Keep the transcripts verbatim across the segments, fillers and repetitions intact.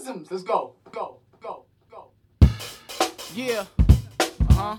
rhythms. Let's go, go, go, go. Yeah. Uh-huh.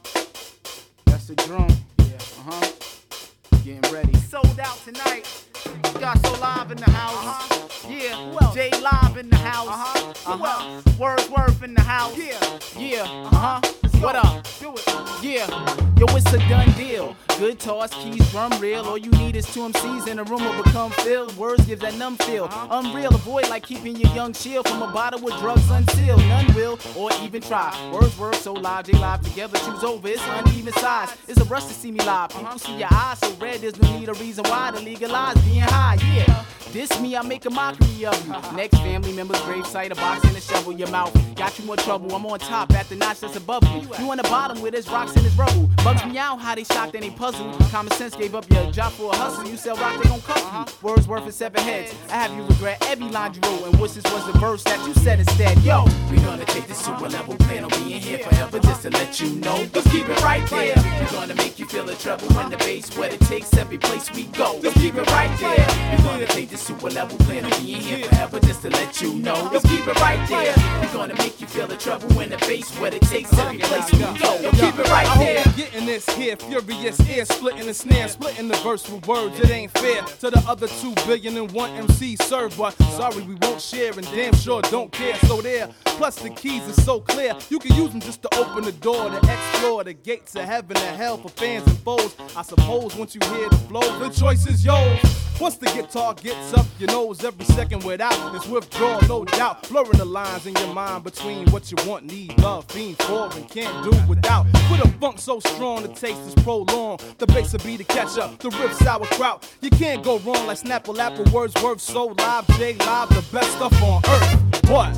That's the drum. Yeah. Uh-huh. Getting ready. Sold out tonight. Got So Live in the house. Uh-huh. Yeah. J Live in the house. Uh-huh. Uh-huh. Wordsworth in the house. Yeah. Yeah. Uh-huh. What up? Do it. Yeah. Yo, it's a done deal. Good toss, keys, drum reel. All you need is two M Cs and a room will become filled. Words give that numb feel. Uh-huh. Unreal, avoid like keeping your young shield from a bottle with drugs unsealed. None will or even try. Words work so live, J Live together. Choose over, it's uneven size. It's a rush to see me live. People see your eyes so red, there's no need a reason why to legalize being high. Yeah. This me, I make a mockery of you. Next family member's gravesite, a box and a shovel. Your mouth got you more trouble. I'm on top at the notch that's above you. You on the bottom where there's rocks in this rubble. Bugs me out how they shocked and they puzzled. Common sense gave up your job for a hustle. You sell rock, they gon' cut you. Words worth in seven heads. I have you regret every line you wrote. And what's this was the verse that you said instead. Yo, we gonna take this to a level. Plan on being here forever just to let you know. Let's keep it right there. We're gonna make you feel the trouble when the bass what it takes every place we go. Let's keep it right there. We're gonna take this to a level. Plan on being here forever just to let you know. Let's keep it right there. We're gonna make you feel the trouble when the bass what it takes every place we go. Yo, keep it right there. I'm getting this here, furious ear, splitting the snare, splitting the verse with words. It ain't fair to the other two billion and one M Cs served, but sorry we won't share and damn sure don't care. So there, plus the keys is so clear, you can use them just to open the door to explore the gates of heaven and hell for fans and foes. I suppose once you hear the flow, the choice is yours. Once the guitar gets up your nose, every second without is withdrawal, no doubt. Blurring the lines in your mind between what you want, need, love, fiend for, and can't do without. With a funk so strong, the taste is prolonged. The bass will be the catch up, the riff sauerkraut. You can't go wrong like Snapple Apple, Wordsworth, So Live, J Live, the best stuff on earth. What?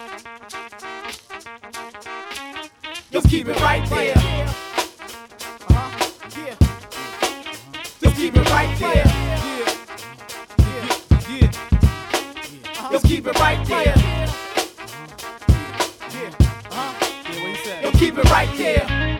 Let's keep it right there. Uh-huh. Yeah. Let's keep it right there. Let's keep it right there. Yeah. Uh-huh. Yeah, what he said. Yo, keep it right there.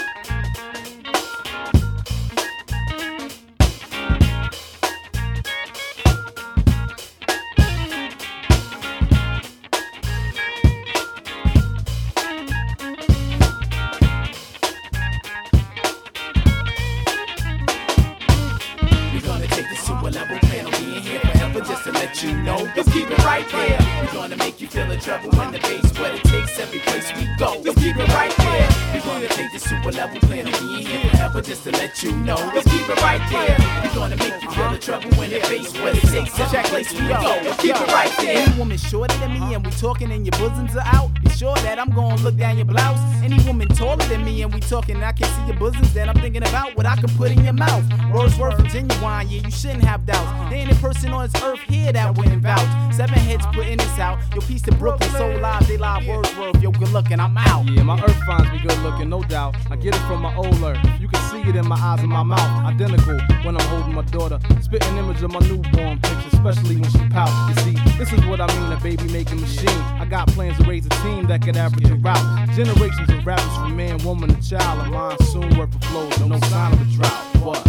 We're gonna take this to a level. Plan on being here forever just to let you know. Let's keep it right there. We're gonna make you feel the trouble when the bass what it takes every place we go. Let's keep it right there. We're gonna take this to a level. Plan on being here forever just to let you know. Let's keep it right there. We're gonna make you feel the trouble when the bass what it takes every place we go. Let's keep it right there. Any woman shorter than me and we talking and your bosoms are out, be sure that I'm gonna look down your blouse. Any woman taller than me and we talking and I can see your bosoms, then I'm thinking about what I can put in your mouth. Wordsworth and genuine, yeah, you shouldn't have doubts. There ain't a person on this earth here that wouldn't vouch. Seven heads putting this out. Yo, peace to Brooklyn, So Live, they live, Wordsworth. Yo, good looking, I'm out. Yeah, my earth finds me good looking, no doubt. I get it from my old earth. You can see it in my eyes and my mouth. Identical when I'm holding my daughter. Spitting image of my newborn picture, especially when she pouts. You see, this is what I mean, a baby making machine. I got plans to raise a team that could average a route. Generations of rappers from man, woman, and child. A monsoon worth of flows, no sign of a drought. What?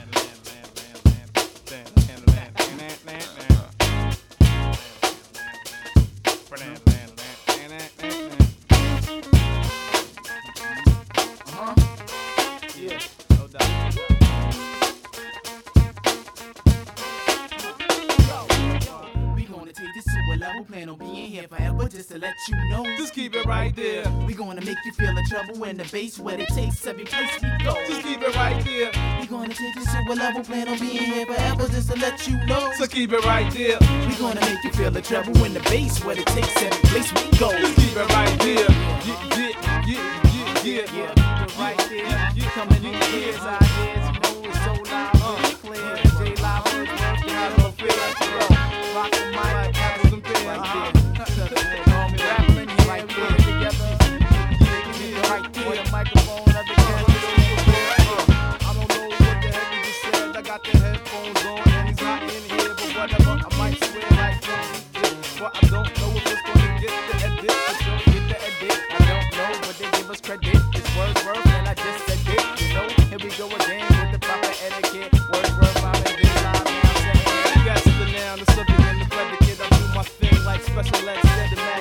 Plan on being here forever just to let you know. Just keep it right there. We gonna make you feel the trouble when the bass what it takes every place we go. Just keep it right there. We gonna take this to a level. Plan on being here forever just to let you know. So keep it right there. We gonna make you feel the trouble when the bass what it takes every place we go. Just keep it right there. Yeah, yeah, yeah, yeah, yeah. Yeah, keep it right there. You coming in here, ideas, you know it's So Live, uh, clear. J Live, Wordsworth, you have no fear. Rock the mic, have some fear. Rapping here, right there, together. Right there, the microphone, other guests. I don't know what the heck you just said. I got the headphones on and he's not in here, but whatever. I might swear like this, but I don't know if it's gonna get the edit. But don't get the edit. I don't know, but they give us credit. It's Wordsworth, and I just said it. You know, here we go again with the proper etiquette. Wordsworth, I'm in big live, I'm saying. Yes, the noun, the subject, and the predicate. I do my thing like special ed said.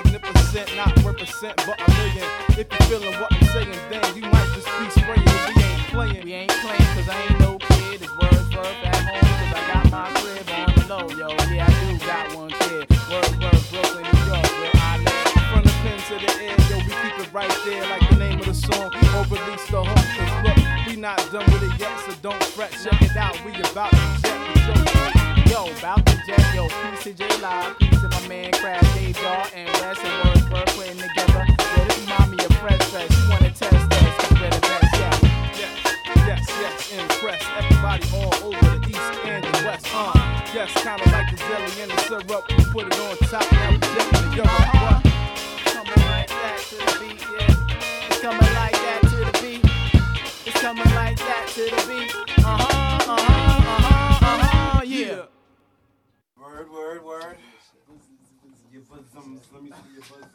percent but a million. If you feeling what I'm saying, then you might just be spraying. We ain't playing. We ain't playing cause I ain't no kid. It's Wordsworth at home cause I got my crib on the low, yo. Yeah, I do got one kid. Wordsworth, Brooklyn, New York, where I live. From the pen to the air, yo, we keep it right there like the name of the song. Or release the hook, cause look, we not done with it yet, so don't fret. Check it out, we about to jet the show. Yo, bout to jet, yo, peace to J Live, peace to my man Crash, Dave Dawg, and West and Wordsworth putting together. Yeah, this remind me of Fresh Fresh. You wanna test us, cause we're the best, yeah. Yes, yes, yes, impress everybody all over the east and the west. Uh, yes, kinda like the jelly and the syrup. We put it on top, now we jetting the Europe. What? Coming like that to the beat, yeah. It's coming like that to the beat. It's coming like that to the beat. Uh-huh, uh-huh, uh-huh, uh-huh, yeah. Word, word, word. Your bosoms, let me see your bosoms.